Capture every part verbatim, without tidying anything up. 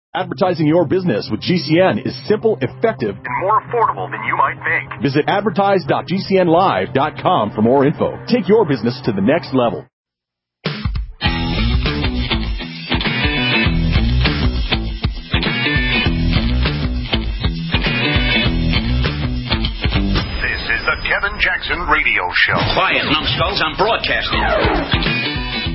Advertising your business with G C N is simple, effective, and more affordable than you might think. Visit advertise dot g c n live dot com for more info. Take your business to the next level. This is the Kevin Jackson Radio Show. Quiet, numbskulls, I'm broadcasting.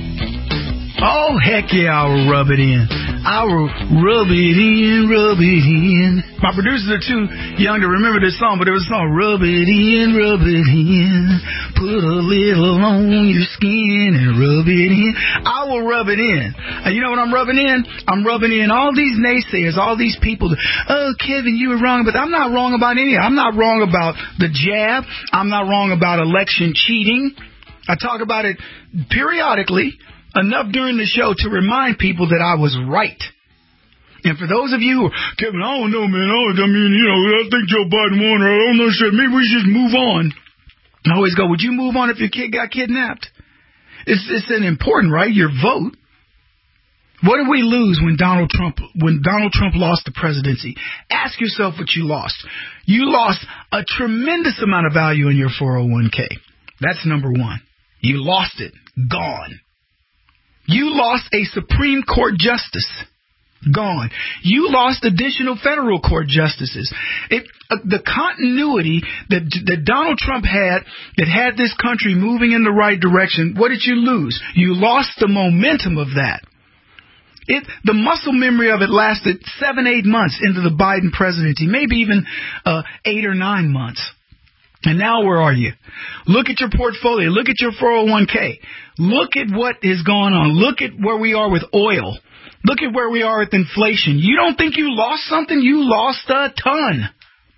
Oh, heck yeah, I'll rub it in. I'll rub it in, rub it in. My producers are too young to remember this song, but it was a song, rub it in, rub it in. Put a little on your skin and rub it in. I will rub it in. And you know what I'm rubbing in? I'm rubbing in all these naysayers, all these people. That, oh, Kevin, you were wrong, but I'm not wrong about any. I'm not wrong about the jab. I'm not wrong about election cheating. I talk about it periodically. Enough during the show to remind people that I was right. And for those of you who, Kevin, I don't know, man. I mean, you know, I think Joe Biden won, or I don't know, shit. Maybe we should just move on. I always go, would you move on if your kid got kidnapped? It's, it's an important, right? Your vote. What did we lose when Donald Trump, when Donald Trump lost the presidency? Ask yourself what you lost. You lost a tremendous amount of value in your four oh one k. That's number one. You lost it. Gone. You lost a Supreme Court justice. Gone. You lost additional federal court justices. It, uh, the continuity that, that Donald Trump had that had this country moving in the right direction, what did you lose? You lost the momentum of that. It, the muscle memory of it lasted seven, eight months into the Biden presidency, maybe even uh, eight or nine months. And now where are you? Look at your portfolio. Look at your four oh one k. Look at what is going on. Look at where we are with oil. Look at where we are with inflation. You don't think you lost something? You lost a ton.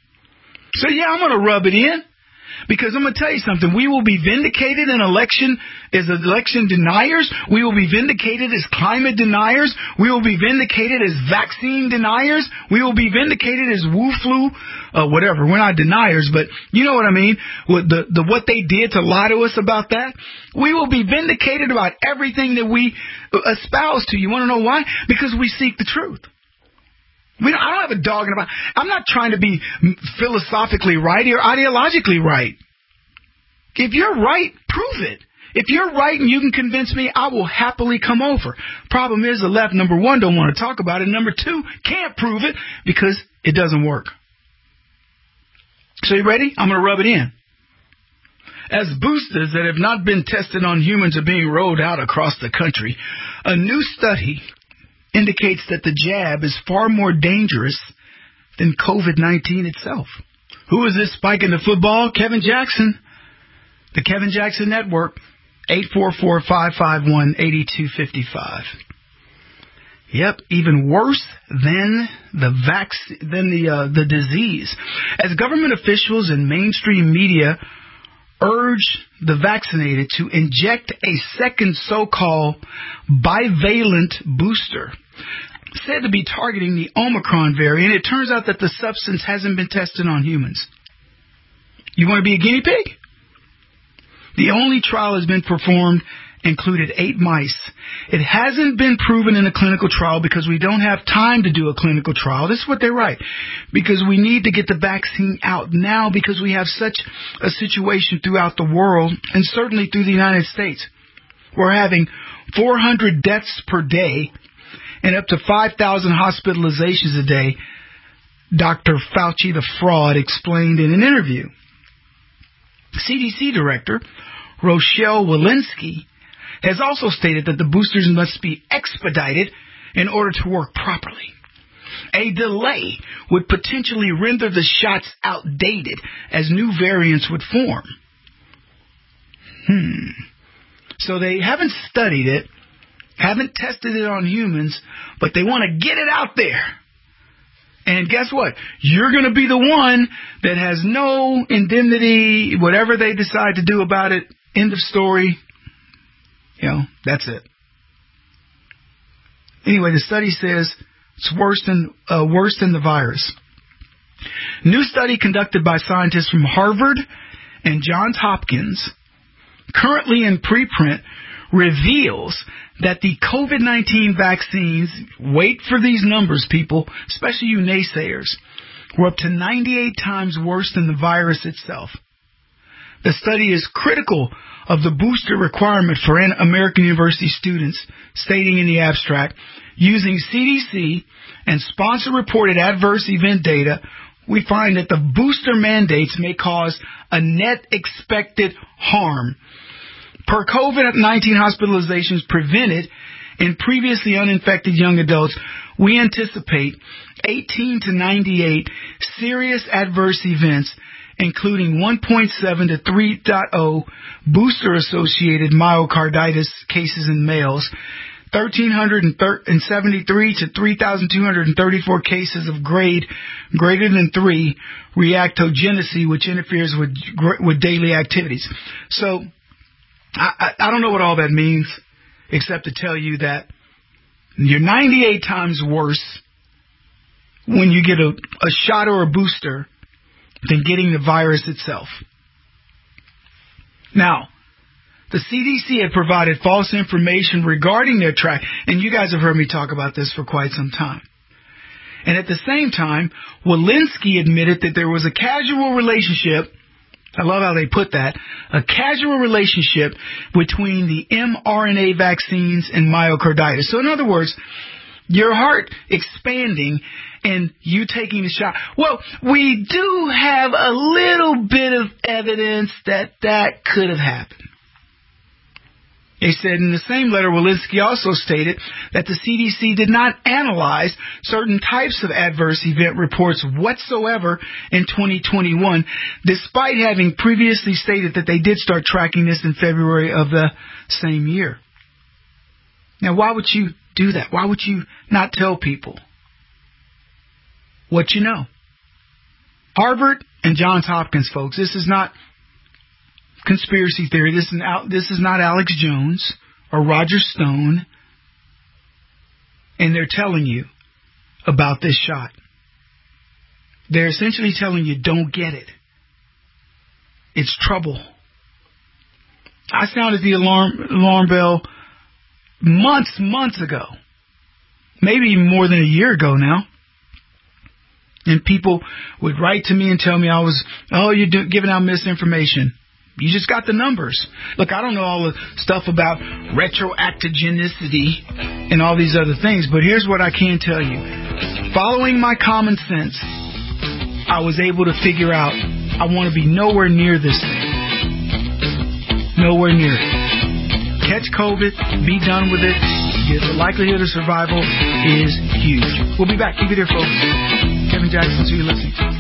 So, yeah, I'm going to rub it in. Because I'm going to tell you something. We will be vindicated in election as election deniers. We will be vindicated as climate deniers. We will be vindicated as vaccine deniers. We will be vindicated as Wu flu, uh, whatever. We're not deniers, but you know what I mean. What the, the what they did to lie to us about that. We will be vindicated about everything that we espouse to. You want to know why? Because we seek the truth. We don't, I don't have a dog in the fight. I'm not trying to be philosophically right or ideologically right. If you're right, prove it. If you're right and you can convince me, I will happily come over. Problem is, the left, number one, don't want to talk about it. Number two, can't prove it because it doesn't work. So you ready? I'm going to rub it in. As boosters that have not been tested on humans are being rolled out across the country, a new study indicates that the jab is far more dangerous than COVID nineteen itself. Who is this spiking the football? Kevin Jackson. The Kevin Jackson Network, eight four four, five five one, eight two five five. Yep, even worse than the vac- than the uh, the disease. As government officials and mainstream media urge the vaccinated to inject a second so-called bivalent booster, said to be targeting the Omicron variant, it turns out that the substance hasn't been tested on humans. You want to be a guinea pig? The only trial has been performed included eight mice. It hasn't been proven in a clinical trial because we don't have time to do a clinical trial. This is what they write. Because we need to get the vaccine out now because we have such a situation throughout the world and certainly through the United States. We're having four hundred deaths per day and up to five thousand hospitalizations a day, Doctor Fauci, the fraud, explained in an interview. C D C Director Rochelle Walensky has also stated that the boosters must be expedited in order to work properly. A delay would potentially render the shots outdated as new variants would form. Hmm. So they haven't studied it, haven't tested it on humans, but they want to get it out there. And guess what? You're going to be the one that has no indemnity, whatever they decide to do about it. End of story. You know, that's it. Anyway, the study says it's worse than uh, worse than the virus. New study conducted by scientists from Harvard and Johns Hopkins, currently in preprint, reveals that the COVID nineteen vaccines, wait for these numbers, people, especially you naysayers, were up to ninety-eight times worse than the virus itself. The study is critical of the booster requirement for American university students, stating in the abstract, using C D C and sponsor-reported adverse event data, we find that the booster mandates may cause a net expected harm. Per COVID nineteen hospitalizations prevented in previously uninfected young adults, we anticipate eighteen to ninety-eight serious adverse events, including one point seven to three point oh booster-associated myocarditis cases in males, one thousand three hundred seventy-three to three thousand two hundred thirty-four cases of grade greater than three reactogenicity, which interferes with with daily activities. So, I, I, I don't know what all that means, except to tell you that you're ninety-eight times worse when you get a, a shot or a booster than getting the virus itself. Now, the C D C had provided false information regarding their track, and you guys have heard me talk about this for quite some time. And at the same time, Walensky admitted that there was a casual relationship, I love how they put that, a casual relationship between the mRNA vaccines and myocarditis. So in other words, your heart expanding and you taking the shot. Well, we do have a little bit of evidence that that could have happened. They said in the same letter, Walensky also stated that the C D C did not analyze certain types of adverse event reports whatsoever in twenty twenty-one, despite having previously stated that they did start tracking this in February of the same year. Now, why would you do that? Why would you not tell people what you know? Harvard and Johns Hopkins, folks, this is not conspiracy theory. This is, this is not Alex Jones or Roger Stone. And they're telling you about this shot. They're essentially telling you, don't get it. It's trouble. I sounded the alarm, alarm bell months, months ago. Maybe even more than a year ago now. And people would write to me and tell me I was, oh, you're do- giving out misinformation. You just got the numbers. Look, I don't know all the stuff about retroactogenicity and all these other things, but here's what I can tell you. Following my common sense, I was able to figure out I want to be nowhere near this thing. Nowhere near it. Catch COVID, be done with it. The likelihood of survival is huge. We'll be back. Keep it here, folks. Kevin Jackson, so you're listening to.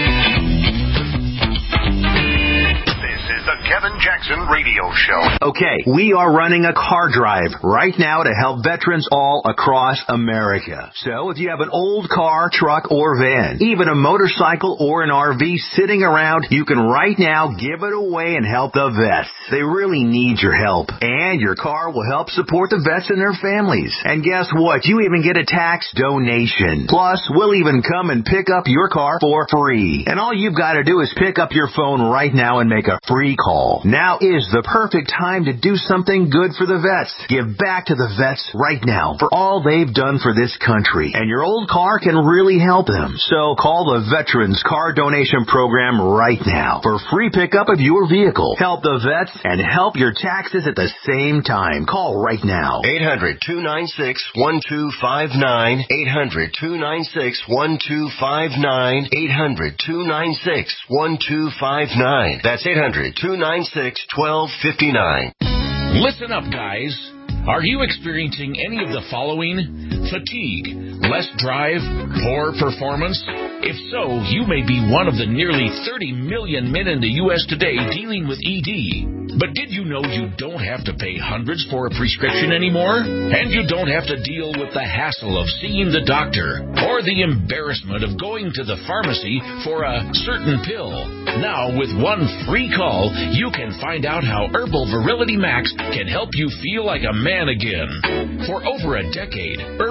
The Kevin Jackson Radio Show. Okay, we are running a car drive right now to help veterans all across America. So if you have an old car, truck, or van, even a motorcycle or an R V sitting around, you can right now give it away and help the vets. They really need your help. And your car will help support the vets and their families. And guess what? You even get a tax donation. Plus, we'll even come and pick up your car for free. And all you've got to do is pick up your phone right now and make a free call. Now is the perfect time to do something good for the vets. Give back to the vets right now for all they've done for this country. And your old car can really help them. So call the Veterans Car Donation Program right now for free pickup of your vehicle. Help the vets and help your taxes at the same time. Call right now. eight hundred, two nine six, one two five nine. eight hundred, two nine six, one two five nine. eight hundred, two nine six, one two five nine. That's eight hundred, two nine six, one two five nine. Listen up, guys. Are you experiencing any of the following? Fatigue, less drive, poor performance? If so, you may be one of the nearly thirty million men in the U S today dealing with E D. But did you know you don't have to pay hundreds for a prescription anymore? And you don't have to deal with the hassle of seeing the doctor or the embarrassment of going to the pharmacy for a certain pill. Now, with one free call, you can find out how Herbal Virility Max can help you feel like a man again. For over a decade, Herbal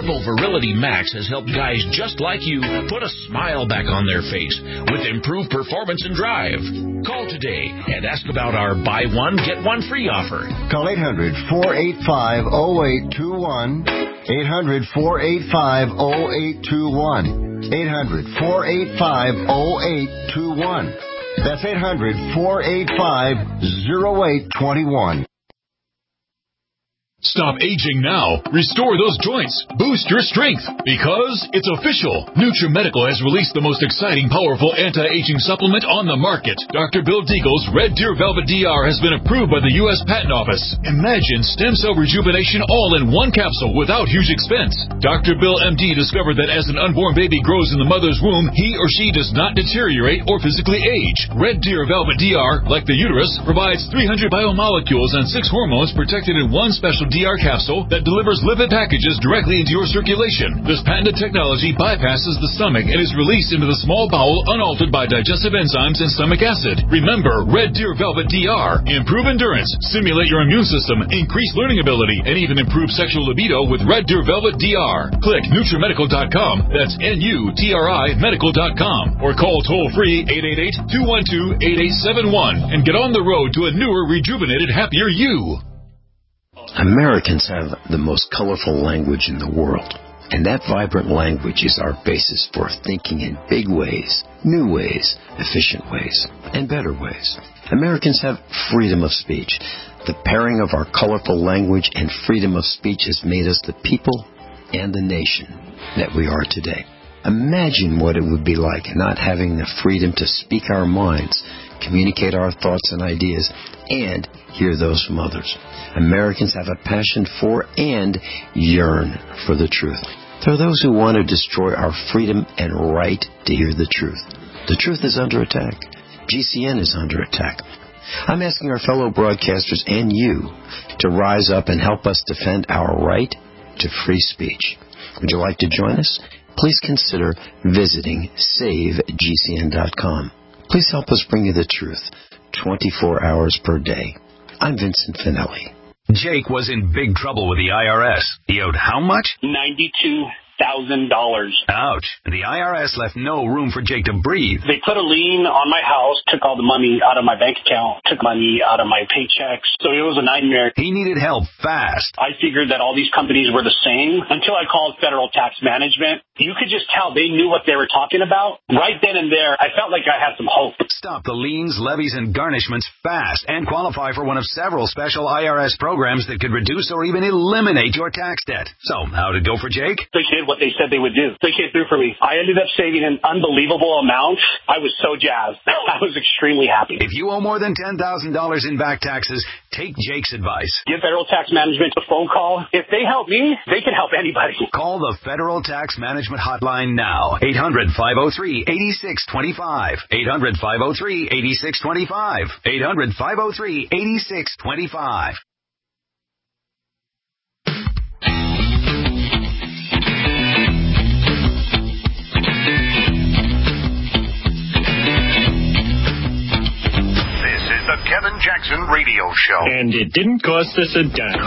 Primal Virility Max has helped guys just like you put a smile back on their face with improved performance and drive. Call today and ask about our buy one, get one free offer. Call eight hundred, four eight five, oh eight two one. eight hundred, four eight five, oh eight two one. eight hundred, four eight five, oh eight two one. That's eight hundred, four eight five, oh eight two one. Stop aging now. Restore those joints. Boost your strength. Because it's official. NutriMedical has released the most exciting, powerful anti-aging supplement on the market. Doctor Bill Deagle's Red Deer Velvet D R has been approved by the U S Patent Office. Imagine stem cell rejuvenation all in one capsule without huge expense. Doctor Bill M D discovered that as an unborn baby grows in the mother's womb, he or she does not deteriorate or physically age. Red Deer Velvet D R, like the uterus, provides three hundred biomolecules and six hormones protected in one special D R capsule that delivers lipid packages directly into your circulation. This patented technology bypasses the stomach and is released into the small bowel unaltered by digestive enzymes and stomach acid. Remember, Red Deer Velvet D R. Improve endurance, stimulate your immune system, increase learning ability, and even improve sexual libido with Red Deer Velvet D R. Click NutriMedical dot com. That's N U T R I medical dot com. Or call toll-free eight eight eight, two one two, eight eight seven one and get on the road to a newer, rejuvenated, happier you. Americans have the most colorful language in the world, and that vibrant language is our basis for thinking in big ways, new ways, efficient ways, and better ways. Americans have freedom of speech. The pairing of our colorful language and freedom of speech has made us the people and the nation that we are today. Imagine what it would be like not having the freedom to speak our minds, communicate our thoughts and ideas, and hear those from others. Americans have a passion for and yearn for the truth. There are those who want to destroy our freedom and right to hear the truth. The truth is under attack. G C N is under attack. I'm asking our fellow broadcasters and you to rise up and help us defend our right to free speech. Would you like to join us? Please consider visiting save G C N dot com. Please help us bring you the truth twenty-four hours per day. I'm Vincent Finelli. Jake was in big trouble with the I R S. He owed how much? ninety-two thousand dollars. Ouch. The I R S left no room for Jake to breathe. They put a lien on my house, took all the money out of my bank account, took money out of my paychecks. So it was a nightmare. He needed help fast. I figured that all these companies were the same until I called Federal Tax Management. You could just tell they knew what they were talking about. Right then and there, I felt like I had some hope. Stop the liens, levies, and garnishments fast and qualify for one of several special I R S programs that could reduce or even eliminate your tax debt. So, how'd it go for Jake? They did what they said they would do. They came through for me. I ended up saving an unbelievable amount. I was so jazzed. I was extremely happy. If you owe more than ten thousand dollars in back taxes, take Jake's advice. Give Federal Tax Management a phone call. If they help me, they can help anybody. Call the Federal Tax Management Hotline now. eight hundred, five oh three, eight six two five. eight hundred, five oh three, eight six two five. eight hundred, five oh three, eight six two five. The Kevin Jackson Radio Show. And it didn't cost us a dime.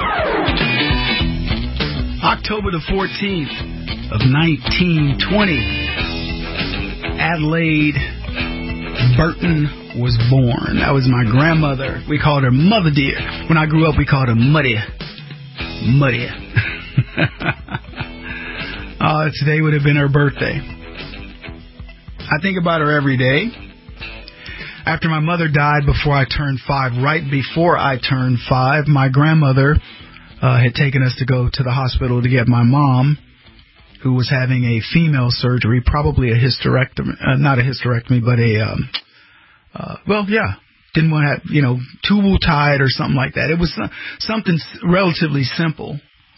October the fourteenth of nineteen twenty, Adelaide Burton was born. That was my grandmother. We called her Mother Dear. When I grew up, we called her Muddy. Muddy. uh, today would have been her birthday. I think about her every day. After my mother died before I turned five, right before I turned five, my grandmother uh, had taken us to go to the hospital to get my mom, who was having a female surgery, probably a hysterectomy, uh, not a hysterectomy, but a, um, uh, well, yeah, didn't want to have, you know, tubal tied or something like that. It was uh, something relatively simple.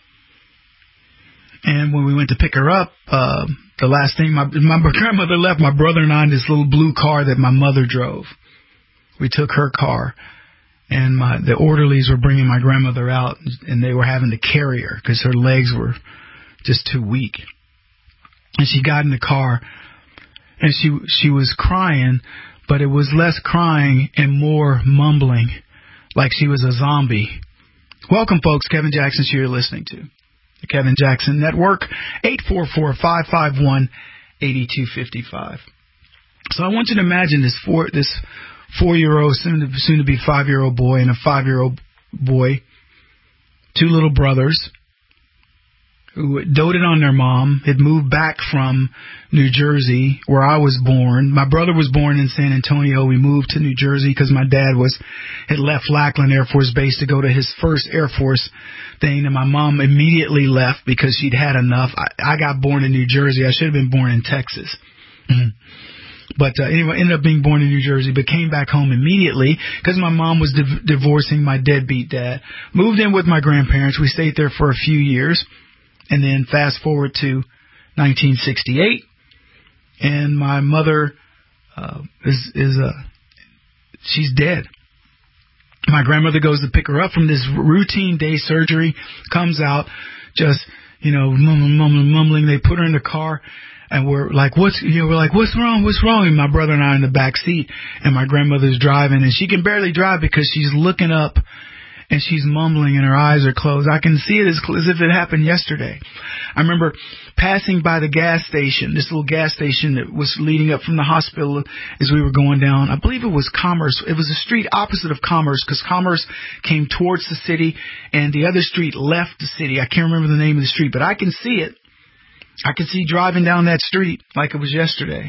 And when we went to pick her up, uh, the last thing my, my grandmother left my brother and I in this little blue car that my mother drove. We took her car, and my the orderlies were bringing my grandmother out, and they were having to carry her because her legs were just too weak. And she got in the car, and she she was crying, but it was less crying and more mumbling, like she was a zombie. Welcome, folks. Kevin Jackson, you're listening to. The Kevin Jackson Network, eight four four, five five one, eight two five five. So I want you to imagine this four, this four-year-old, soon to, soon to be five-year-old boy and a five-year-old boy, two little brothers who doted on their mom, had moved back from New Jersey, where I was born. My brother was born in San Antonio. We moved to New Jersey because my dad was had left Lackland Air Force Base to go to his first Air Force thing, and my mom immediately left because she'd had enough. I, I got born in New Jersey. I should have been born in Texas. Mm-hmm. But uh, anyway, ended up being born in New Jersey, but came back home immediately because my mom was div- divorcing my deadbeat dad. Moved in with my grandparents. We stayed there for a few years. And then fast forward to nineteen sixty-eight, and my mother uh, is is uh, she's dead. My grandmother goes to pick her up from this routine day surgery, comes out just you know mumbling, mumbling, mumbling. They put her in the car, and we're like, "What's you know?" We're like, "What's wrong? What's wrong?" And my brother and I are in the back seat, and my grandmother's driving, and she can barely drive because she's looking up. And she's mumbling and her eyes are closed. I can see it as, as if it happened yesterday. I remember passing by the gas station, this little gas station that was leading up from the hospital as we were going down. I believe it was Commerce. It was a street opposite of Commerce because Commerce came towards the city and the other street left the city. I can't remember the name of the street, but I can see it. I can see driving down that street like it was yesterday.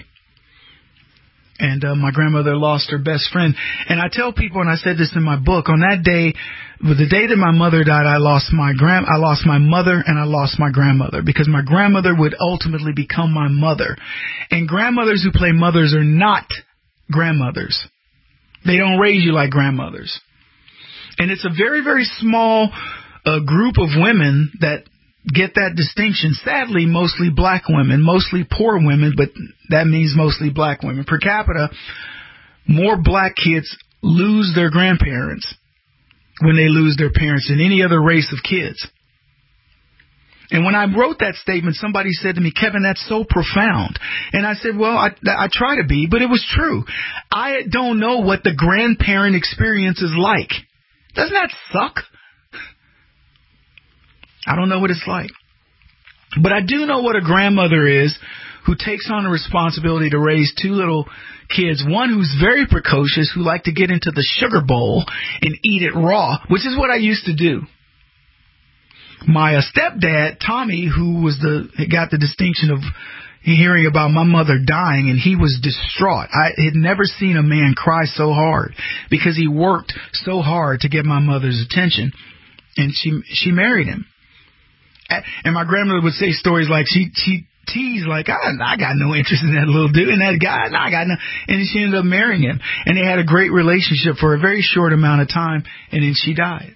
And uh, my grandmother lost her best friend. And I tell people, and I said this in my book, on that day, the day that my mother died, I lost my grand, I lost my mother and I lost my grandmother because my grandmother would ultimately become my mother. And grandmothers who play mothers are not grandmothers. They don't raise you like grandmothers. And it's a very, very small uh, group of women that get that distinction. Sadly, mostly black women, mostly poor women, but that means mostly black women. Per capita, more black kids lose their grandparents when they lose their parents than any other race of kids. And when I wrote that statement, somebody said to me, Kevin, that's so profound. And I said, well, I, I try to be, but it was true. I don't know what the grandparent experience is like. Doesn't that suck? I don't know what it's like. But I do know what a grandmother is who takes on the responsibility to raise two little kids. One who's very precocious, who like to get into the sugar bowl and eat it raw, which is what I used to do. My uh, stepdad, Tommy, who was the got the distinction of hearing about my mother dying, and he was distraught. I had never seen a man cry so hard because he worked so hard to get my mother's attention, and she she married him. And my grandmother would say stories like she she teased like I, I got no interest in that little dude and that guy. No, I got no. And she ended up marrying him, and they had a great relationship for a very short amount of time, and then she died.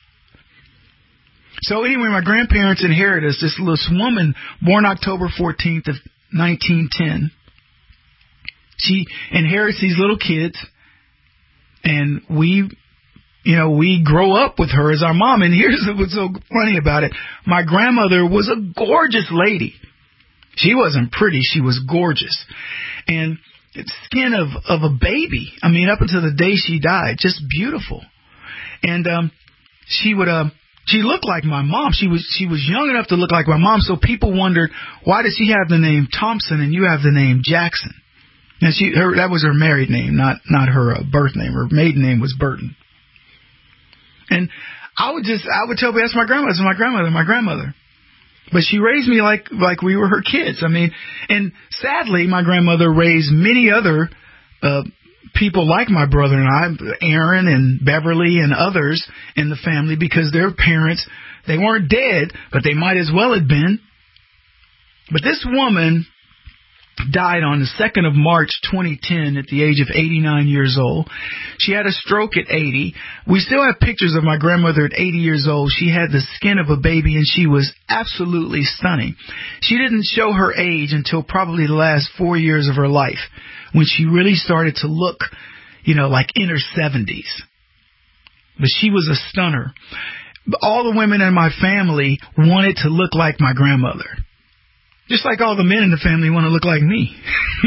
So anyway, my grandparents inherited us. This this woman born October fourteenth of nineteen ten. She inherits these little kids, and we. You know, we grow up with her as our mom. And here's what's so funny about it. My grandmother was a gorgeous lady. She wasn't pretty. She was gorgeous. And skin of, of a baby. I mean, up until the day she died. Just beautiful. And um, she would... Uh, she looked like my mom. She was she was young enough to look like my mom. So people wondered, why does she have the name Thompson and you have the name Jackson? And she her that was her married name, not, not her uh, birth name. Her maiden name was Burton. And I would just, I would tell people, that's my grandmother, that's my grandmother, my grandmother. But she raised me like, like we were her kids. I mean, and sadly, my grandmother raised many other, uh, people like my brother and I, Aaron and Beverly and others in the family, because their parents, they weren't dead, but they might as well have been. But this woman died on the second of March twenty ten at the age of eighty-nine years old. She had a stroke at eighty. We still have pictures of my grandmother at eighty years old. She had the skin of a baby and she was absolutely stunning. She didn't show her age until probably the last four years of her life, when she really started to look, you know, like in her seventies. But she was a stunner. All the women in my family wanted to look like my grandmother. Just like all the men in the family want to look like me.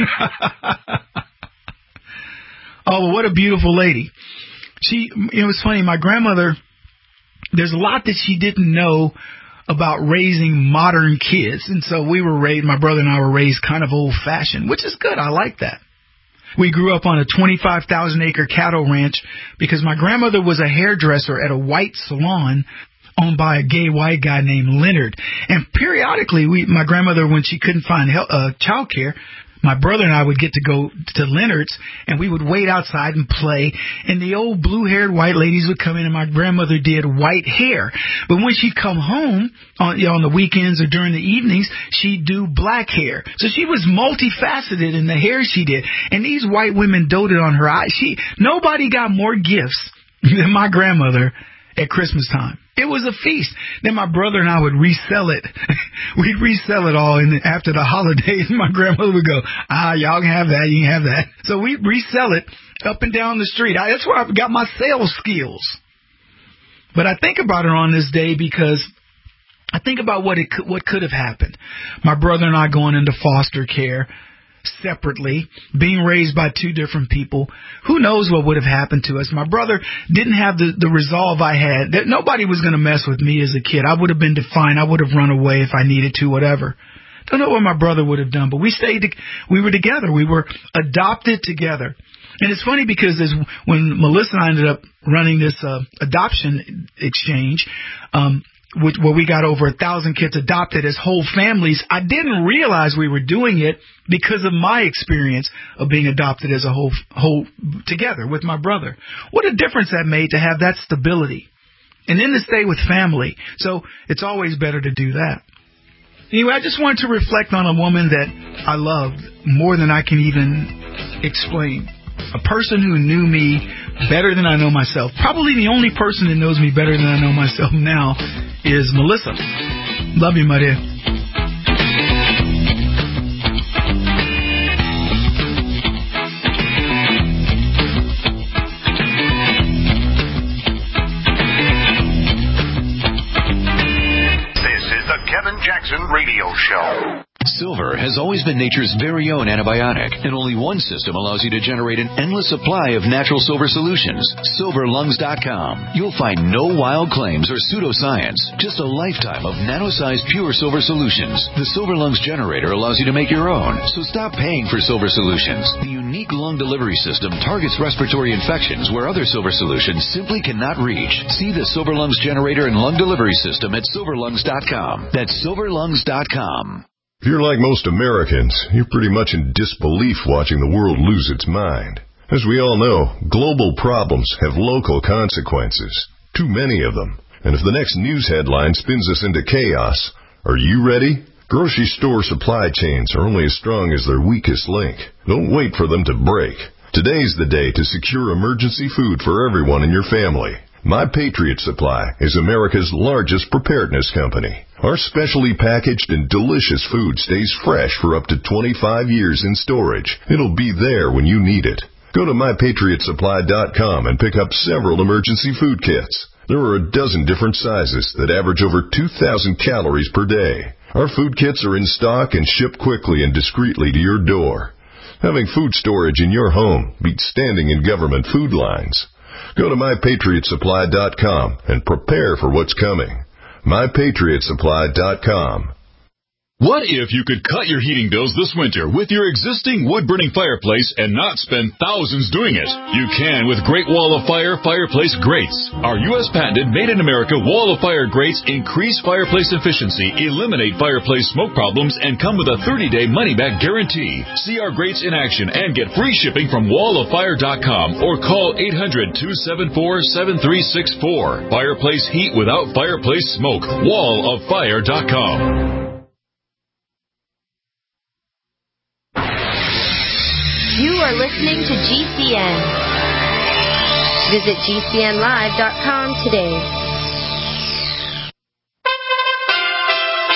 Oh, what a beautiful lady. She, it was funny, my grandmother, there's a lot that she didn't know about raising modern kids. And so we were raised, my brother and I were raised kind of old-fashioned, which is good. I like that. We grew up on a twenty-five thousand acre cattle ranch because my grandmother was a hairdresser at a white salon owned by a gay white guy named Leonard. And periodically, we, my grandmother, when she couldn't find help, uh, child care, my brother and I would get to go to Leonard's, and we would wait outside and play, and the old blue-haired white ladies would come in, and my grandmother did white hair. But when she'd come home on, you know, on the weekends or during the evenings, she'd do black hair. So she was multifaceted in the hair she did, and these white women doted on her eyes. She, nobody got more gifts than my grandmother at Christmas time. It was a feast. Then my brother and I would resell it. We'd resell it all, and after the holidays, my grandmother would go, ah, y'all can have that, you can have that. So we'd resell it up and down the street. I, that's where I got my sales skills. But I think about it on this day because I think about what it could, what could have happened. My brother and I going into foster care separately, being raised by two different people. Who knows what would have happened to us? My brother didn't have the, the resolve I had. That nobody was going to mess with me as a kid. I would have been defined. I would have run away if I needed to, whatever. Don't know what my brother would have done, but we stayed, we were together. We were adopted together. And it's funny because as when Melissa and I ended up running this uh, adoption exchange, um, which, where we got over a thousand kids adopted as whole families, I didn't realize we were doing it because of my experience of being adopted as a whole, whole together with my brother. What a difference that made to have that stability. And then to stay with family. So it's always better to do that. Anyway, I just wanted to reflect on a woman that I loved more than I can even explain. A person who knew me better than I know myself. Probably the only person that knows me better than I know myself now is Melissa. Love you, my dear. This is the Kevin Jackson Radio Show. Silver has always been nature's very own antibiotic, and only one system allows you to generate an endless supply of natural silver solutions. silver lungs dot com. You'll find no wild claims or pseudoscience, just a lifetime of nano-sized pure silver solutions. The Silver Lungs generator allows you to make your own, so stop paying for silver solutions. The unique lung delivery system targets respiratory infections where other silver solutions simply cannot reach. See the Silver Lungs generator and lung delivery system at silver lungs dot com. That's silver lungs dot com. If you're like most Americans, you're pretty much in disbelief watching the world lose its mind. As we all know, global problems have local consequences. Too many of them. And if the next news headline spins us into chaos, are you ready? Grocery store supply chains are only as strong as their weakest link. Don't wait for them to break. Today's the day to secure emergency food for everyone in your family. My Patriot Supply is America's largest preparedness company. Our specially packaged and delicious food stays fresh for up to twenty-five years in storage. It'll be there when you need it. Go to my patriot supply dot com and pick up several emergency food kits. There are a dozen different sizes that average over two thousand calories per day. Our food kits are in stock and ship quickly and discreetly to your door. Having food storage in your home beats standing in government food lines. Go to my patriot supply dot com and prepare for what's coming. my patriot supply dot com. What if you could cut your heating bills this winter with your existing wood-burning fireplace and not spend thousands doing it? You can with Great Wall of Fire fireplace grates. Our U S patented made-in-America Wall of Fire grates increase fireplace efficiency, eliminate fireplace smoke problems, and come with a thirty-day money-back guarantee. See our grates in action and get free shipping from wall of fire dot com or call eight hundred, two seven four, seven three six four. Fireplace heat without fireplace smoke. wall of fire dot com. You are listening to G C N. Visit G C N live dot com today.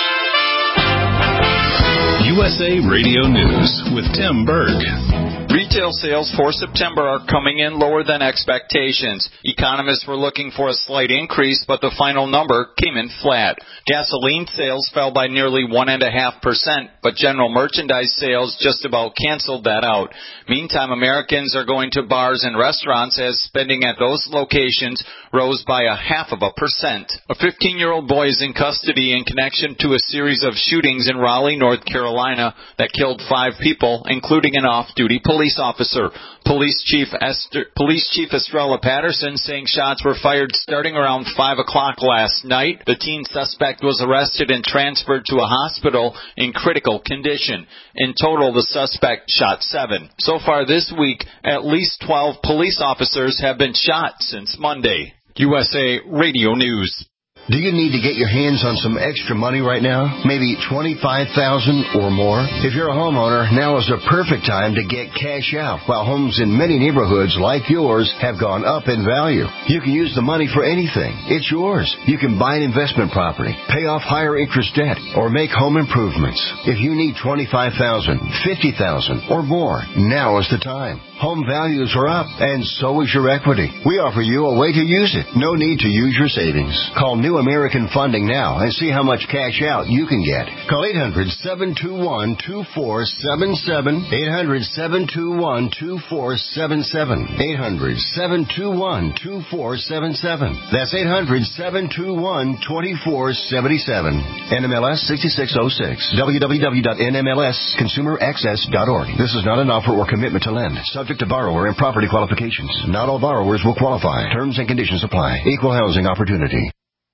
U S A Radio News with Tim Berg. Reach retail sales for September are coming in lower than expectations. Economists were looking for a slight increase, but the final number came in flat. Gasoline sales fell by nearly one point five percent, but general merchandise sales just about canceled that out. Meantime, Americans are going to bars and restaurants as spending at those locations rose by a half of a percent. A fifteen-year-old boy is in custody in connection to a series of shootings in Raleigh, North Carolina that killed five people, including an off-duty police officer. Police Chief Esther, Police Chief Estrella Patterson saying shots were fired starting around five o'clock last night. The teen suspect was arrested and transferred to a hospital in critical condition. In total, the suspect shot seven. So far this week, at least twelve police officers have been shot since Monday. U S A Radio News. Do you need to get your hands on some extra money right now? Maybe twenty-five thousand dollars or more? If you're a homeowner, now is the perfect time to get cash out, while homes in many neighborhoods like yours have gone up in value. You can use the money for anything. It's yours. You can buy an investment property, pay off higher interest debt, or make home improvements. If you need twenty-five thousand dollars, fifty thousand dollars, or more, now is the time. Home values are up, and so is your equity. We offer you a way to use it. No need to use your savings. Call New American Funding now and see how much cash out you can get. Call eight hundred, seven two one, two four seven seven, eight hundred, seven two one, two four seven seven, eight hundred, seven two one, two four seven seven. That's eight hundred, seven two one, two four seven seven. N M L S sixty-six oh six. w w w dot n m l s consumer access dot org. This is not an offer or commitment to lend. Subject to borrower and property qualifications. Not all borrowers will qualify. Terms and conditions apply. Equal housing opportunity.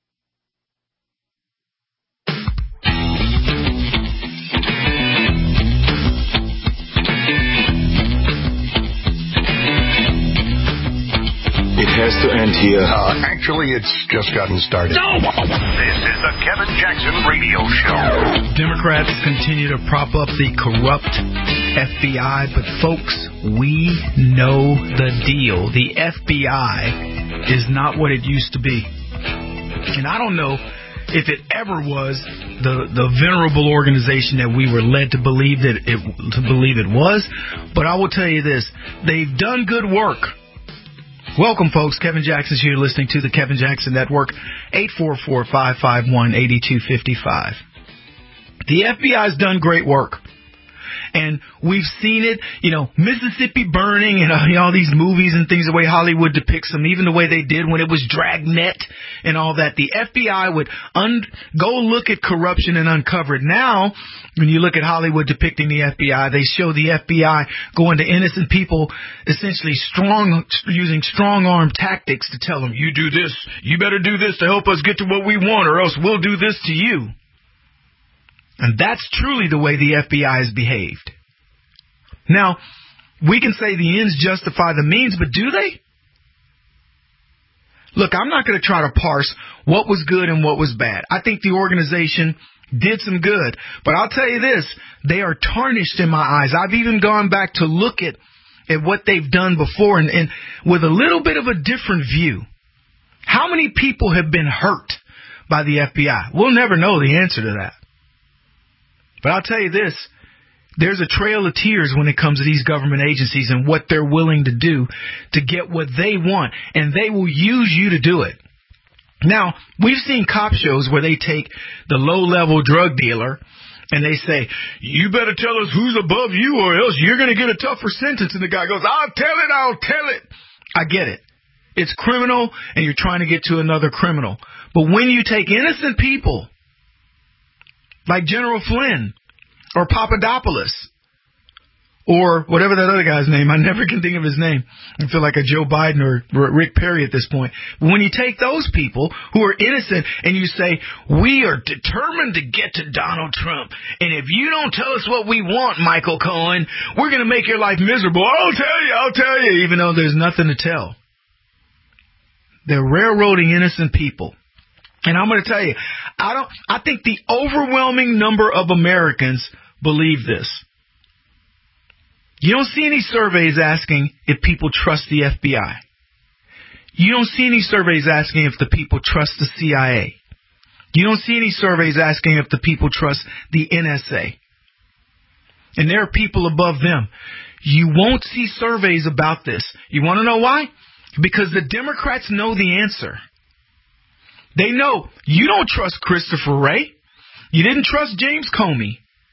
It has to end here. Uh, actually, it's just gotten started. No! This is the Kevin Jackson Radio Show. Democrats continue to prop up the corrupt F B I, but folks, we know the deal. The F B I is not what it used to be. And I don't know if it ever was the the venerable organization that we were led to believe that it to believe it was, but I will tell you this, they've done good work. Welcome, folks. Kevin Jackson's here listening to the Kevin Jackson Network, eight four four, five five one, eight two five five. The F B I's done great work. And we've seen it, you know, Mississippi Burning and uh, all these movies and things, the way Hollywood depicts them, even the way they did when it was Dragnet and all that. The F B I would un- go look at corruption and uncover it. Now, when you look at Hollywood depicting the F B I, they show the F B I going to innocent people, essentially strong, using strong-arm tactics to tell them, you do this, you better do this to help us get to what we want, or else we'll do this to you. And that's truly the way the F B I has behaved. Now, we can say the ends justify the means, but do they? Look, I'm not going to try to parse what was good and what was bad. I think the organization did some good. But I'll tell you this, they are tarnished in my eyes. I've even gone back to look at, at what they've done before and, and with a little bit of a different view. How many people have been hurt by the F B I? We'll never know the answer to that. But I'll tell you this, there's a trail of tears when it comes to these government agencies and what they're willing to do to get what they want, and they will use you to do it. Now, we've seen cop shows where they take the low-level drug dealer and they say, you better tell us who's above you or else you're going to get a tougher sentence. And the guy goes, I'll tell it, I'll tell it. I get it. It's criminal and you're trying to get to another criminal. But when you take innocent people, like General Flynn, or Papadopoulos, or whatever that other guy's name, I never can think of his name. I feel like a Joe Biden or Rick Perry at this point. But when you take those people who are innocent and you say, we are determined to get to Donald Trump, and if you don't tell us what we want, Michael Cohen, we're going to make your life miserable. I'll tell you, I'll tell you, even though there's nothing to tell. They're railroading innocent people. And I'm going to tell you, I don't. I think the overwhelming number of Americans believe this. You don't see any surveys asking if people trust the F B I. You don't see any surveys asking if the people trust the C I A. You don't see any surveys asking if the people trust the N S A. And there are people above them. You won't see surveys about this. You want to know why? Because the Democrats know the answer. They know you don't trust Christopher Wray. You didn't trust James Comey.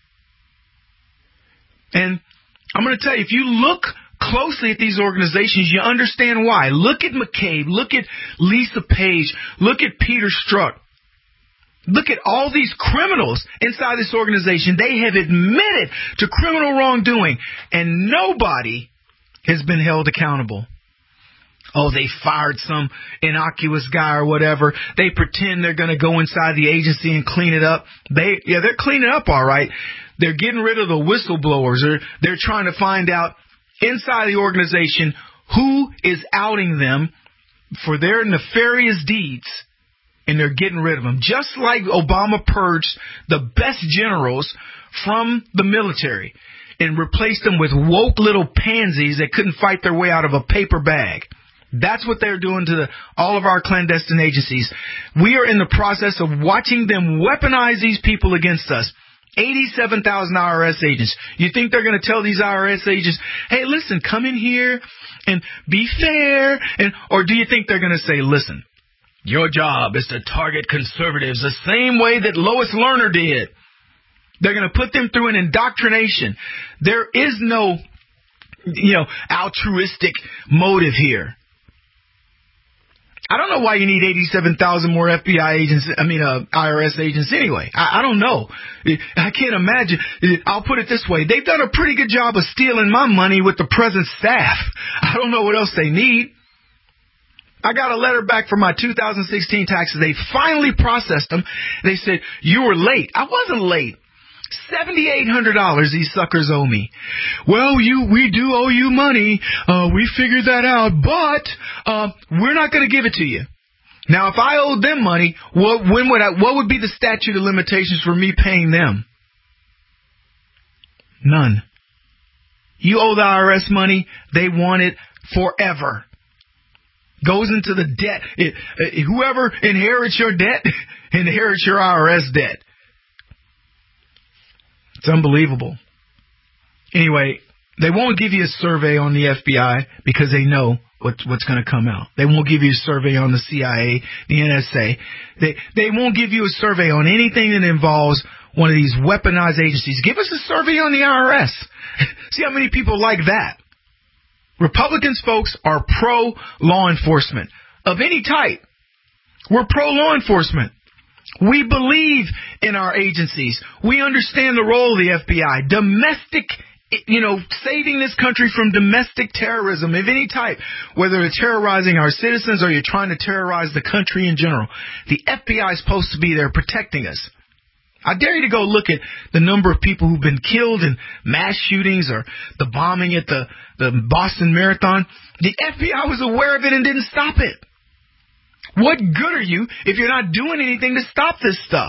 And I'm going to tell you, if you look closely at these organizations, you understand why. Look at McCabe. Look at Lisa Page. Look at Peter Strzok. Look at all these criminals inside this organization. They have admitted to criminal wrongdoing, and nobody has been held accountable. Oh, they fired some innocuous guy or whatever. They pretend they're going to go inside the agency and clean it up. They, yeah, they're cleaning up all right. They're getting rid of the whistleblowers. They're, they're trying to find out inside the organization who is outing them for their nefarious deeds, and they're getting rid of them. Just like Obama purged the best generals from the military and replaced them with woke little pansies that couldn't fight their way out of a paper bag. That's what they're doing to the, all of our clandestine agencies. We are in the process of watching them weaponize these people against us. eighty-seven thousand I R S agents. You think they're going to tell these I R S agents, hey, listen, come in here and be fair? And or do you think they're going to say, listen, your job is to target conservatives the same way that Lois Lerner did? They're going to put them through an indoctrination. There is no, you know, altruistic motive here. I don't know why you need eighty-seven thousand more F B I agents, I mean, uh, I R S agents anyway. I, I don't know. I can't imagine. I'll put it this way. They've done a pretty good job of stealing my money with the present staff. I don't know what else they need. I got a letter back for my two thousand sixteen taxes. They finally processed them. They said, you were late. I wasn't late. seven thousand eight hundred dollars these suckers owe me. Well, you, we do owe you money. Uh, we figured that out, but, uh, we're not going to give it to you. Now, if I owed them money, what, when would I, what would be the statute of limitations for me paying them? None. You owe the I R S money, they want it forever. Goes into the debt. It, uh, whoever inherits your debt, inherits your I R S debt. It's unbelievable. Anyway, they won't give you a survey on the F B I because they know what, what's going to come out. They won't give you a survey on the C I A, the N S A. They, they won't give you a survey on anything that involves one of these weaponized agencies. Give us a survey on the I R S. See how many people like that. Republicans, folks, are pro-law enforcement of any type. We're pro-law enforcement. We believe in our agencies. We understand the role of the F B I. Domestic, you know, saving this country from domestic terrorism of any type, whether it's terrorizing our citizens or you're trying to terrorize the country in general. The F B I is supposed to be there protecting us. I dare you to go look at the number of people who've been killed in mass shootings or the bombing at the, the Boston Marathon. The F B I was aware of it and didn't stop it. What good are you if you're not doing anything to stop this stuff?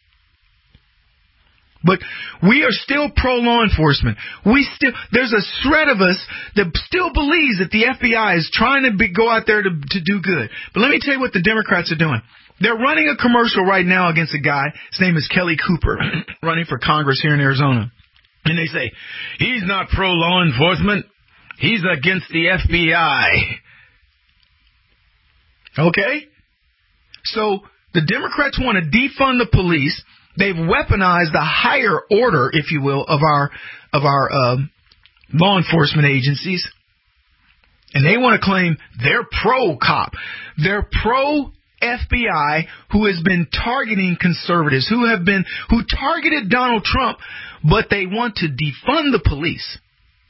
But we are still pro-law enforcement. We still, there's a shred of us that still believes that the F B I is trying to be, go out there to, to do good. But let me tell you what the Democrats are doing. They're running a commercial right now against a guy. His name is Kelly Cooper, running for Congress here in Arizona. And they say, he's not pro-law enforcement. He's against the F B I. Okay? So the Democrats want to defund the police. They've weaponized the higher order, if you will, of our of our uh, law enforcement agencies. And they want to claim they're pro-cop. They're pro-F B I who has been targeting conservatives, who have been who targeted Donald Trump, but they want to defund the police.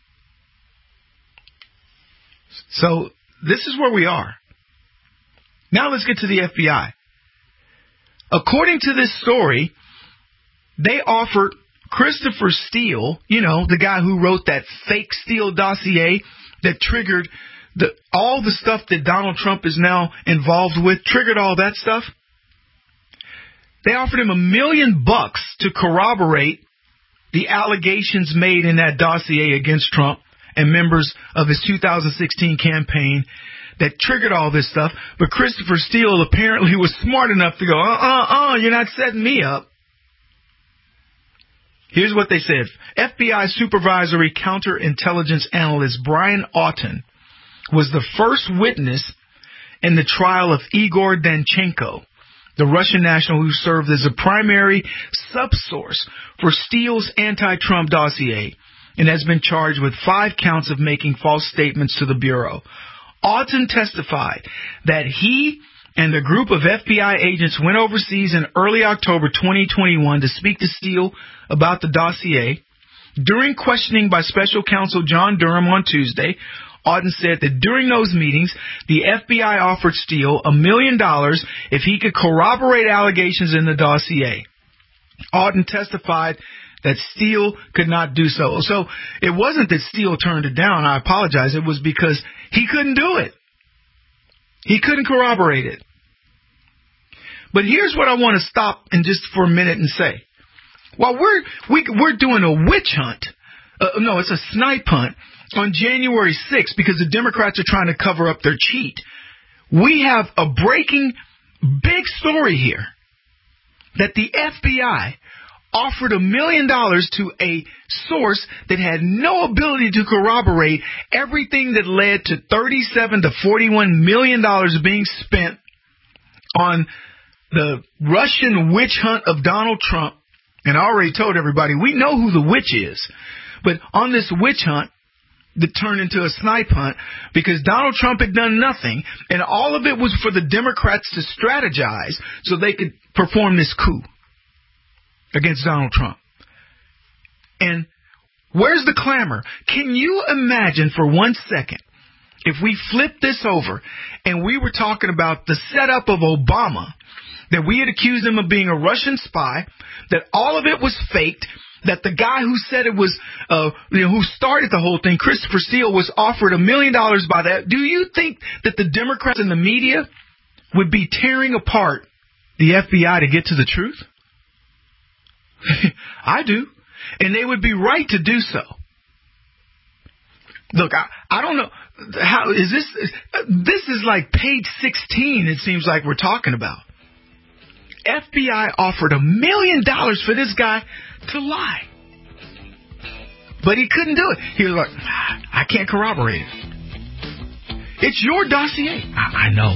So this is where we are. Now let's get to the F B I. According to this story, they offered Christopher Steele, you know, the guy who wrote that fake Steele dossier that triggered the, all the stuff that Donald Trump is now involved with, triggered all that stuff. They offered him a million bucks to corroborate the allegations made in that dossier against Trump and members of his two thousand sixteen campaign that triggered all this stuff. But Christopher Steele apparently was smart enough to go, uh-uh-uh, you're not setting me up. Here's what they said. F B I Supervisory Counterintelligence Analyst Brian Auten was the first witness in the trial of Igor Danchenko, the Russian national who served as a primary subsource for Steele's anti-Trump dossier and has been charged with five counts of making false statements to the Bureau. Auten testified that he and a group of F B I agents went overseas in early October twenty twenty-one to speak to Steele about the dossier. During questioning by special counsel John Durham on Tuesday, Auten said that during those meetings, the F B I offered Steele a million dollars if he could corroborate allegations in the dossier. Auten testified that Steele could not do so. So it wasn't that Steele turned it down. I apologize. It was because he couldn't do it. He couldn't corroborate it. But here's what I want to stop and just for a minute and say. While we're we, we're doing a witch hunt, uh, no, it's a snipe hunt on January sixth because the Democrats are trying to cover up their cheat. We have a breaking big story here that the F B I offered a million dollars to a source that had no ability to corroborate everything that led to thirty-seven to forty-one million dollars being spent on the Russian witch hunt of Donald Trump. And I already told everybody, we know who the witch is. But on this witch hunt that turned into a snipe hunt because Donald Trump had done nothing, and all of it was for the Democrats to strategize so they could perform this coup against Donald Trump. And where's the clamor? Can you imagine for one second if we flip this over and we were talking about the setup of Obama, that we had accused him of being a Russian spy, that all of it was faked, that the guy who said it was, uh, you know, who started the whole thing, Christopher Steele, was offered a million dollars by that. Do you think that the Democrats and the media would be tearing apart the F B I to get to the truth? I do. And they would be right to do so. Look, I, I don't know. How is this? This is like page sixteen, it seems like we're talking about. F B I offered a million dollars for this guy to lie. But he couldn't do it. He was like, I can't corroborate it. It's your dossier. I, I know.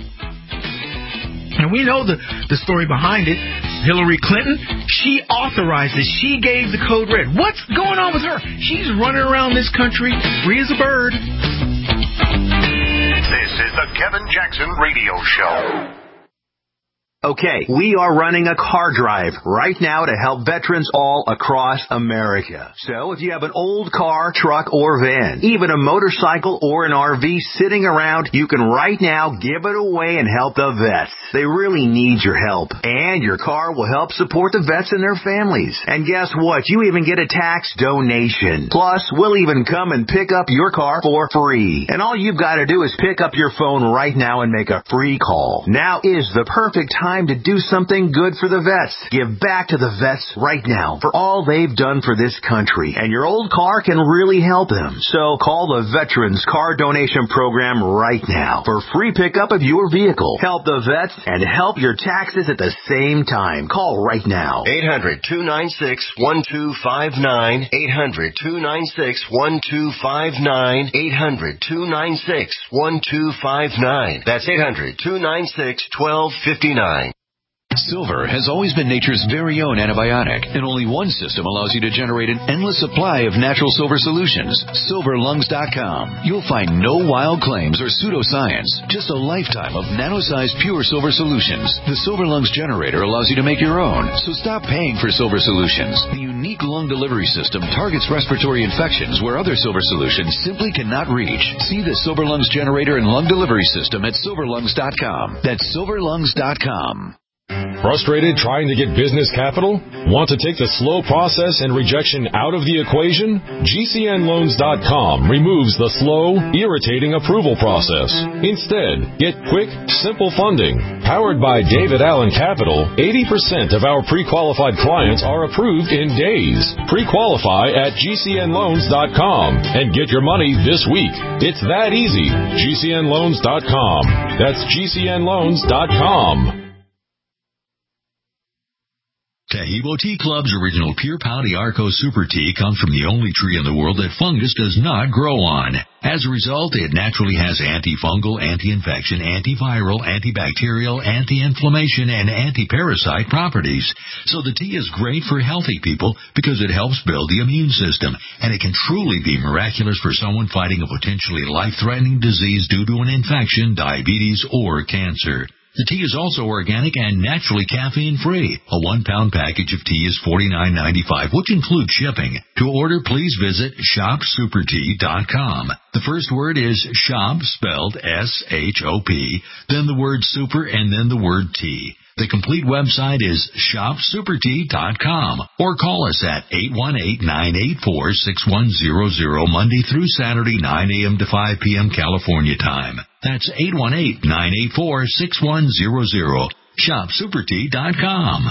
And we know the, the story behind it. Hillary Clinton, she authorized it. She gave the code red. What's going on with her? She's running around this country free as a bird. This is the Kevin Jackson Radio Show. Okay, we are running a car drive right now to help veterans all across America. So if you have an old car, truck, or van, even a motorcycle or an R V sitting around, you can right now give it away and help the vets. They really need your help. And your car will help support the vets and their families. And guess what? You even get a tax donation. Plus, we'll even come and pick up your car for free. And all you've got to do is pick up your phone right now and make a free call. Now is the perfect time to do something good for the vets. Give back to the vets right now for all they've done for this country. And your old car can really help them. So call the Veterans Car Donation Program right now for free pickup of your vehicle. Help the vets and help your taxes at the same time. Call right now. eight hundred, two nine six, one two five nine. eight hundred, two nine six, one two five nine. eight hundred, two nine six, one two five nine. That's eight hundred, two nine six, one two five nine. Silver has always been nature's very own antibiotic, and only one system allows you to generate an endless supply of natural silver solutions. silver lungs dot com. You'll find no wild claims or pseudoscience, just a lifetime of nano-sized pure silver solutions. The Silver Lungs generator allows you to make your own, so stop paying for silver solutions. The unique lung delivery system targets respiratory infections where other silver solutions simply cannot reach. See the Silver Lungs generator and lung delivery system at silver lungs dot com. That's silver lungs dot com. Frustrated trying to get business capital? Want to take the slow process and rejection out of the equation? G C N loans dot com removes the slow, irritating approval process. Instead, get quick, simple funding. Powered by David Allen Capital, eighty percent of our pre-qualified clients are approved in days. Pre-qualify at G C N loans dot com and get your money this week. It's that easy. G C N loans dot com. That's G C N loans dot com. Tahibo Tea Club's original Pure Pouty Arco Super Tea comes from the only tree in the world that fungus does not grow on. As a result, it naturally has antifungal, anti-infection, antiviral, antibacterial, anti-inflammation, and anti-parasite properties. So the tea is great for healthy people because it helps build the immune system, and it can truly be miraculous for someone fighting a potentially life-threatening disease due to an infection, diabetes, or cancer. The tea is also organic and naturally caffeine-free. A one-pound package of tea is forty-nine ninety-five, which includes shipping. To order, please visit shop super tea dot com. The first word is shop, spelled S H O P, then the word super, and then the word tea. The complete website is shop super tea dot com, or call us at eight one eight, nine eight four, six one zero zero Monday through Saturday, nine a.m. to five p.m. California time. That's eight one eight, nine eight four, six one zero zero. shop super tea dot com.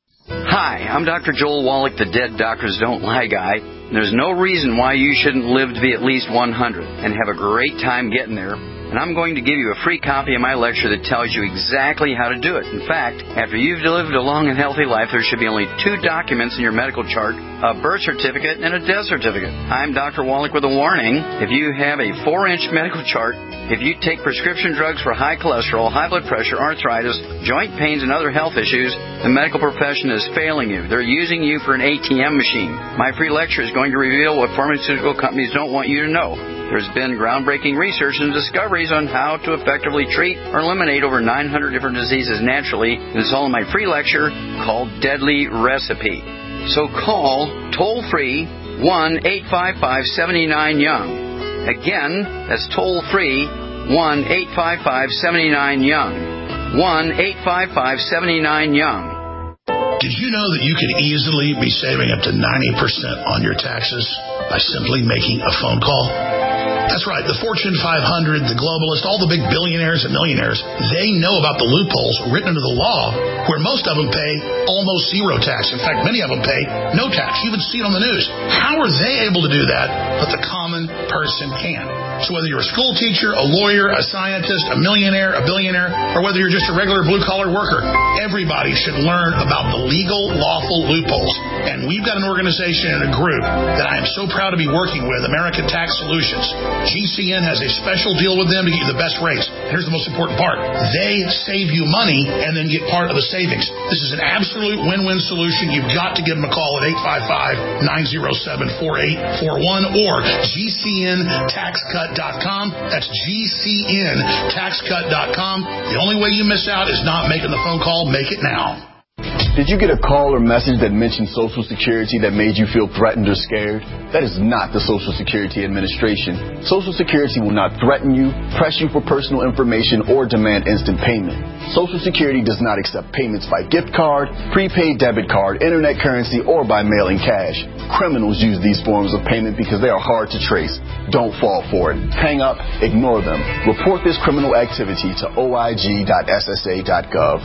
Hi, I'm Doctor Joel Wallach, the Dead Doctors Don't Lie guy. There's no reason why you shouldn't live to be at least one hundred and have a great time getting there. And I'm going to give you a free copy of my lecture that tells you exactly how to do it. In fact, after you've lived a long and healthy life, there should be only two documents in your medical chart, a birth certificate and a death certificate. I'm Doctor Wallach with a warning. If you have a four-inch medical chart, if you take prescription drugs for high cholesterol, high blood pressure, arthritis, joint pains, and other health issues, the medical profession is failing you. They're using you for an A T M machine. My free lecture is going to reveal what pharmaceutical companies don't want you to know. There's been groundbreaking research and discoveries on how to effectively treat or eliminate over nine hundred different diseases naturally. And it's all in my free lecture called Deadly Recipe. So call toll-free one eight five five, seven nine young. Again, that's toll-free one eight five five, seven nine young. one eight five five, seven nine young. Did you know that you could easily be saving up to ninety percent on your taxes by simply making a phone call? That's right. The Fortune five hundred, the globalists, all the big billionaires and millionaires, they know about the loopholes written into the law where most of them pay almost zero tax. In fact, many of them pay no tax. You even see it on the news. How are they able to do that, but the common person can? So whether you're a school teacher, a lawyer, a scientist, a millionaire, a billionaire, or whether you're just a regular blue-collar worker, everybody should learn about the legal, lawful loopholes. And we've got an organization and a group that I am so proud to be working with, American Tax Solutions. G C N has a special deal with them to get you the best rates. Here's the most important part. They save you money and then get part of the savings. This is an absolute win-win solution. You've got to give them a call at eight five five, nine zero seven, four eight four one or G C N tax cut dot com. That's G C N tax cut dot com. The only way you miss out is not making the phone call. Make it now. Did you get a call or message that mentioned Social Security that made you feel threatened or scared? That is not the Social Security Administration. Social Security will not threaten you, press you for personal information, or demand instant payment. Social Security does not accept payments by gift card, prepaid debit card, internet currency, or by mailing cash. Criminals use these forms of payment because they are hard to trace. Don't fall for it. Hang up, ignore them. Report this criminal activity to O I G dot S S A dot gov.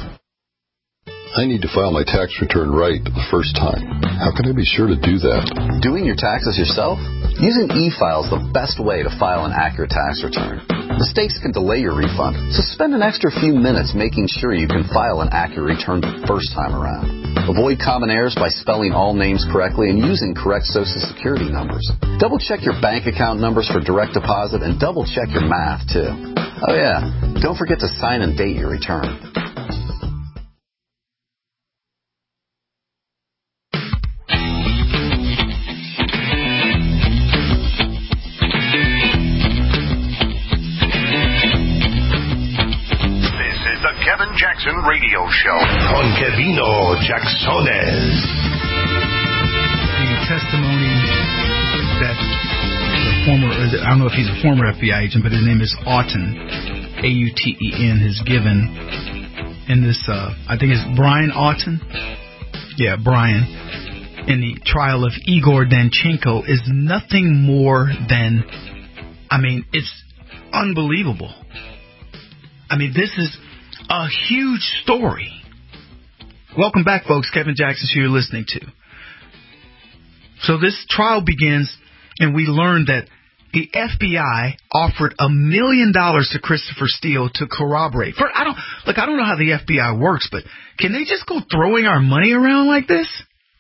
I need to file my tax return right the first time. How can I be sure to do that? Doing your taxes yourself? Using e-file is the best way to file an accurate tax return. Mistakes can delay your refund, so spend an extra few minutes making sure you can file an accurate return the first time around. Avoid common errors by spelling all names correctly and using correct Social Security numbers. Double check your bank account numbers for direct deposit and double check your math too. Oh yeah, don't forget to sign and date your return. Jackson Radio Show on Kevino Jacksones. The testimony that the former, I don't know if he's a former F B I agent, but his name is Auten, A U T E N, has given in this, uh, I think it's Brian Auten. Yeah, Brian. In the trial of Igor Danchenko is nothing more than, I mean, it's unbelievable. I mean, this is a huge story. Welcome back, folks. Kevin Jackson, who you're listening to. So this trial begins, and we learned that the F B I offered a million dollars to Christopher Steele to corroborate. For, I don't Look, I don't know how the F B I works, but can they just go throwing our money around like this?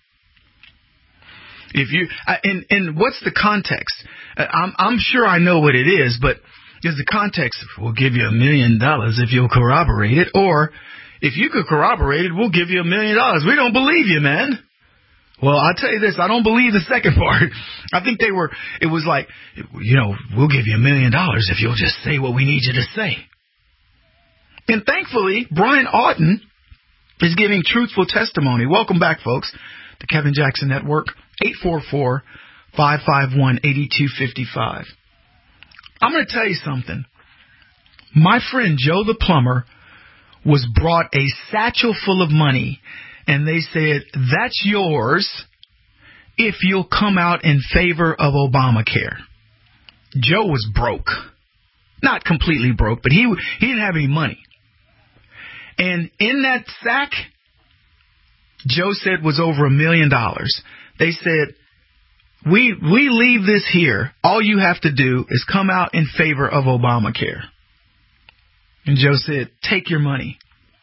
If you and and what's the context? I'm I'm sure I know what it is, but is the context? We'll give you a million dollars if you'll corroborate it, or if you could corroborate it, we'll give you a million dollars. We don't believe you, man. Well, I'll tell you this, I don't believe the second part. I think they were, it was like, you know, we'll give you a million dollars if you'll just say what we need you to say. And thankfully, Brian Auten is giving truthful testimony. Welcome back, folks, to Kevin Jackson Network, eight four four, five five one, eight two five five. I'm going to tell you something. My friend Joe the plumber was brought a satchel full of money, and they said, that's yours if you'll come out in favor of Obamacare. Joe was broke. Not completely broke, but he he didn't have any money. And in that sack, Joe said was over a million dollars. They said, we we leave this here. All you have to do is come out in favor of Obamacare. And Joe said, take your money.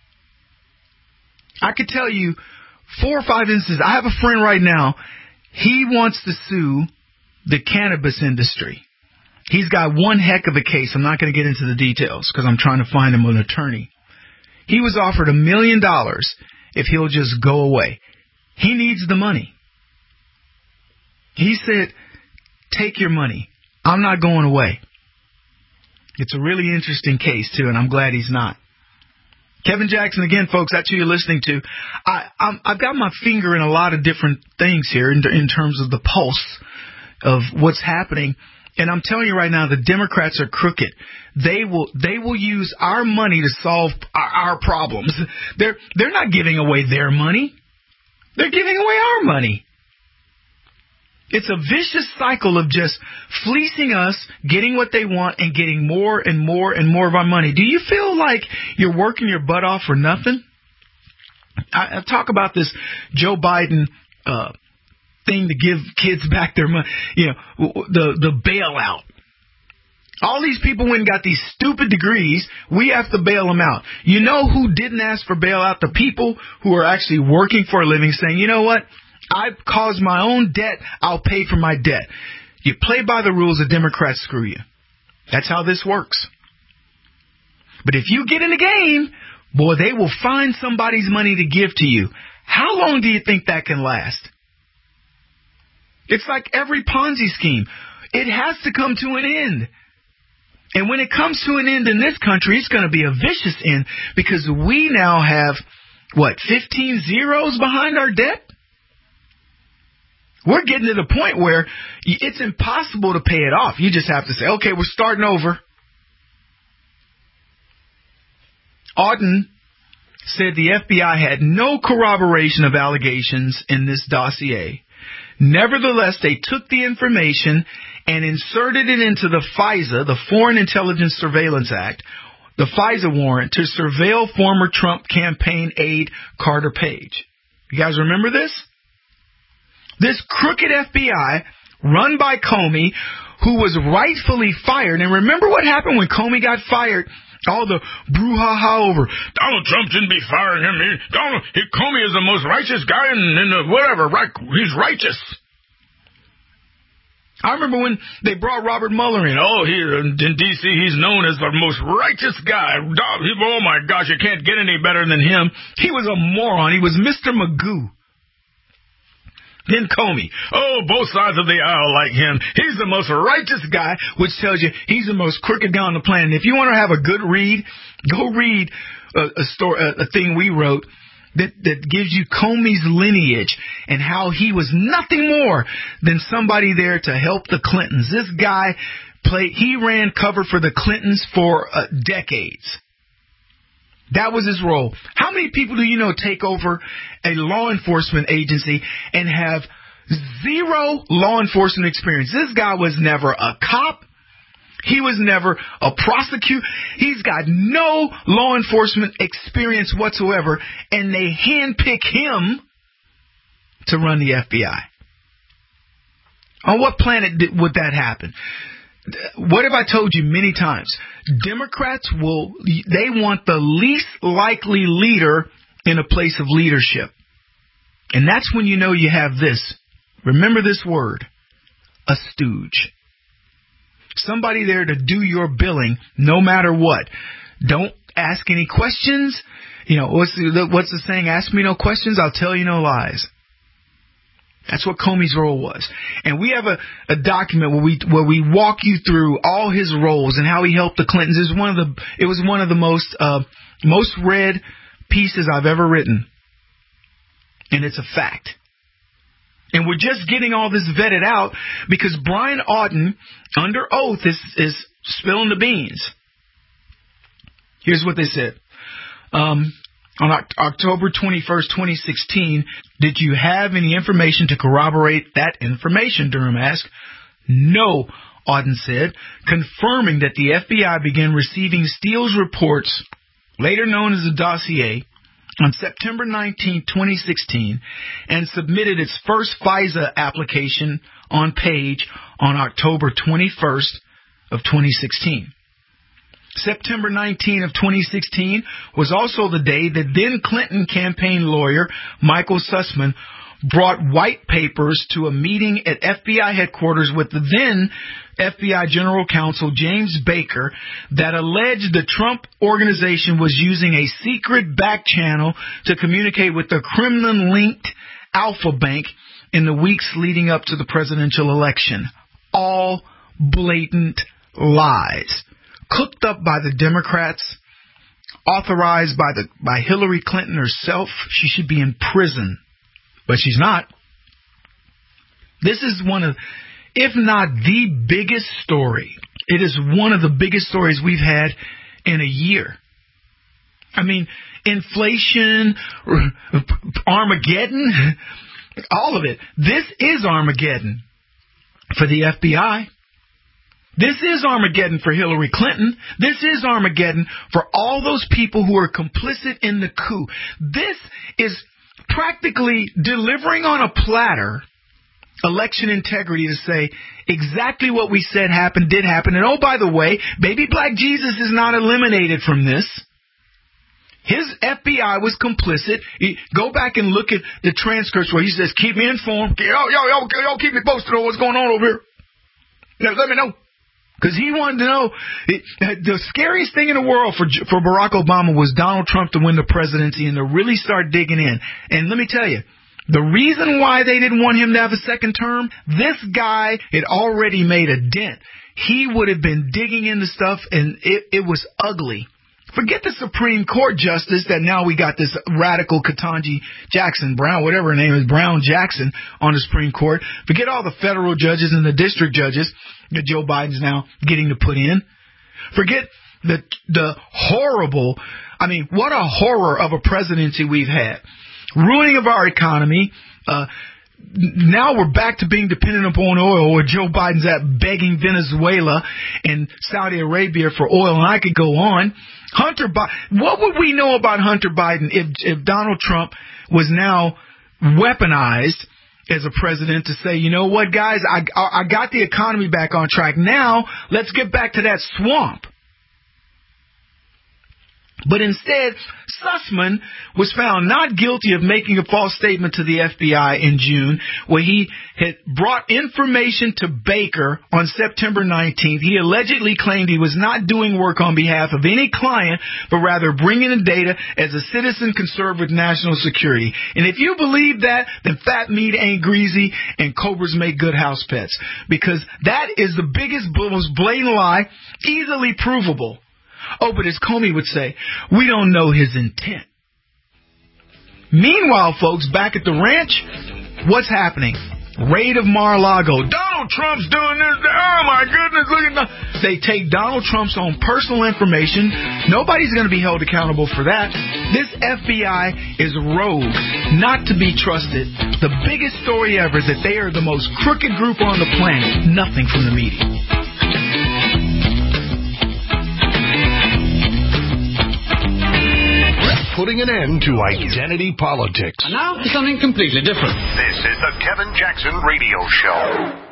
I could tell you four or five instances. I have a friend right now. He wants to sue the cannabis industry. He's got one heck of a case. I'm not going to get into the details because I'm trying to find him an attorney. He was offered a million dollars if he'll just go away. He needs the money. He said, take your money. I'm not going away. It's a really interesting case, too, and I'm glad he's not. Kevin Jackson, again, folks, that's who you're listening to. I, I'm, I've got my finger in a lot of different things here in, in terms of the pulse of what's happening. And I'm telling you right now, the Democrats are crooked. They will they will use our money to solve our, our problems. They're they're not giving away their money. They're giving away our money. It's a vicious cycle of just fleecing us, getting what they want, and getting more and more and more of our money. Do you feel like you're working your butt off for nothing? I, I talk about this Joe Biden uh, thing to give kids back their money, you know, the, the bailout. All these people went and got these stupid degrees. We have to bail them out. You know who didn't ask for bailout? The people who are actually working for a living saying, you know what? I've caused my own debt. I'll pay for my debt. You play by the rules, the Democrats screw you. That's how this works. But if you get in the game, boy, they will find somebody's money to give to you. How long do you think that can last? It's like every Ponzi scheme. It has to come to an end. And when it comes to an end in this country, it's going to be a vicious end because we now have, what, fifteen zeros behind our debt? We're getting to the point where it's impossible to pay it off. You just have to say, okay, we're starting over. Auten said the F B I had no corroboration of allegations in this dossier. Nevertheless, they took the information and inserted it into the FISA, the Foreign Intelligence Surveillance Act, the FISA warrant to surveil former Trump campaign aide Carter Page. You guys remember this? This crooked F B I run by Comey, who was rightfully fired. And remember what happened when Comey got fired? All the brouhaha over Donald Trump shouldn't be firing him. He, Donald he, Comey is the most righteous guy in, in the whatever. Right, he's righteous. I remember when they brought Robert Mueller in. Oh, here in D C, he's known as the most righteous guy. Oh my gosh, you can't get any better than him. He was a moron. He was Mister Magoo. Then Comey. Oh, both sides of the aisle like him. He's the most righteous guy, which tells you he's the most crooked guy on the planet. If you want to have a good read, go read a, a story, a, a thing we wrote that, that gives you Comey's lineage and how he was nothing more than somebody there to help the Clintons. This guy played, he ran cover for the Clintons for uh, decades. That was his role. How many people do you know take over a law enforcement agency and have zero law enforcement experience? This guy was never a cop. He was never a prosecutor. He's got no law enforcement experience whatsoever, and they handpick him to run the F B I. On what planet did, would that happen? what have I told you many times? Democrats will, they want the least likely leader in a place of leadership. And that's when you know you have this. Remember this word, a stooge. Somebody there to do your billing no matter what. Don't ask any questions. You know, what's the, what's the saying? Ask me no questions, I'll tell you no lies. That's what Comey's role was. And we have a, a document where we where we walk you through all his roles and how he helped the Clintons. It was one of the it was one of the most uh, most read pieces I've ever written. And it's a fact. And we're just getting all this vetted out because Brian Auden, under oath, is, is spilling the beans. Here's what they said. Um, on October twenty-first, twenty sixteen, did you have any information to corroborate that information? Durham asked. No, Auden said, confirming that the F B I began receiving Steele's reports, later known as the dossier, on September nineteenth, twenty sixteen, and submitted its first FISA application on page on October twenty-first of twenty sixteen. September nineteenth of twenty sixteen was also the day that then Clinton campaign lawyer Michael Sussman brought white papers to a meeting at F B I headquarters with the then F B I General Counsel James Baker that alleged the Trump organization was using a secret back channel to communicate with the Kremlin-linked Alpha Bank in the weeks leading up to the presidential election. All blatant lies. Cooked up by the Democrats, authorized by the by Hillary Clinton herself. She should be in prison, but she's not. This is one of, if not the biggest story, it is one of the biggest stories we've had in a year. I mean, inflation, Armageddon, all of it. This is Armageddon for the F B I. This is Armageddon for Hillary Clinton. This is Armageddon for all those people who are complicit in the coup. This is practically delivering on a platter election integrity to say exactly what we said happened did happen. And oh, by the way, baby black Jesus is not eliminated from this. His F B I was complicit. He, go back and look at the transcripts where he says, keep me informed. Yo, yo, yo, yo, keep me posted on what's going on over here. Now, let me know. Because he wanted to know, it, the scariest thing in the world for for Barack Obama was Donald Trump to win the presidency and to really start digging in. And let me tell you, the reason why they didn't want him to have a second term, this guy had already made a dent. He would have been digging into stuff, and it, it was ugly. Forget the Supreme Court justice that now we got this radical Ketanji Jackson Brown, whatever her name is, Brown Jackson on the Supreme Court. Forget all the federal judges and the district judges that Joe Biden's now getting to put in. Forget the the horrible, I mean, what a horror of a presidency we've had. Ruining of our economy. Uh, now we're back to being dependent upon oil, where Joe Biden's at begging Venezuela and Saudi Arabia for oil, and I could go on. Hunter Biden, what would we know about Hunter Biden if, if Donald Trump was now weaponized as a president to say, you know what, guys, I, I got the economy back on track. Now let's get back to that swamp. But instead, Sussman was found not guilty of making a false statement to the F B I in June, where he had brought information to Baker on September nineteenth. He allegedly claimed he was not doing work on behalf of any client, but rather bringing in data as a citizen concerned with national security. And if you believe that, then fat meat ain't greasy and cobras make good house pets. Because that is the biggest, most blatant lie, easily provable. Oh, but as Comey would say, we don't know his intent. Meanwhile, folks, back at the ranch, what's happening? Raid of Mar-a-Lago. Donald Trump's doing this. Oh, my goodness. Look at that. They take Donald Trump's own personal information. Nobody's going to be held accountable for that. This F B I is rogue, not to be trusted. The biggest story ever is that they are the most crooked group on the planet. Nothing from the media. Putting an end to identity politics. And now for something completely different. This is the Kevin Jackson Radio Show.